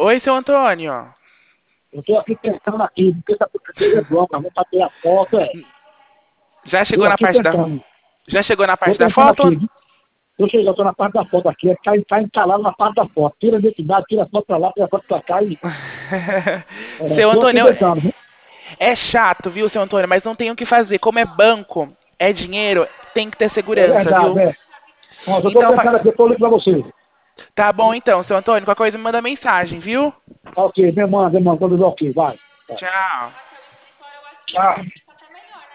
Oi, seu Antônio. Eu tô aqui tentando aqui, porque essa porcaria é bronca, vou bater a foto, é. Já chegou Eu na aqui parte da... tentando. Já chegou na Tô parte da tentando foto? aqui. Eu tô na parte da foto aqui, tá encalado na parte da foto. Tira a identidade, tira a foto pra lá, tira a foto pra cá e... Seu Tô aqui Antônio, tentando, viu? é chato, viu, seu Antônio? Mas não tem o que fazer. Como é banco, é dinheiro, tem que ter É segurança, verdade, viu? é. Ó, eu tô Então, tentando aqui, depois eu ligo pra você. tá bom então, seu Antônio. Qualquer coisa me manda mensagem, viu? Ok, me manda, quando eu ok, vai. Tchau. Tchau.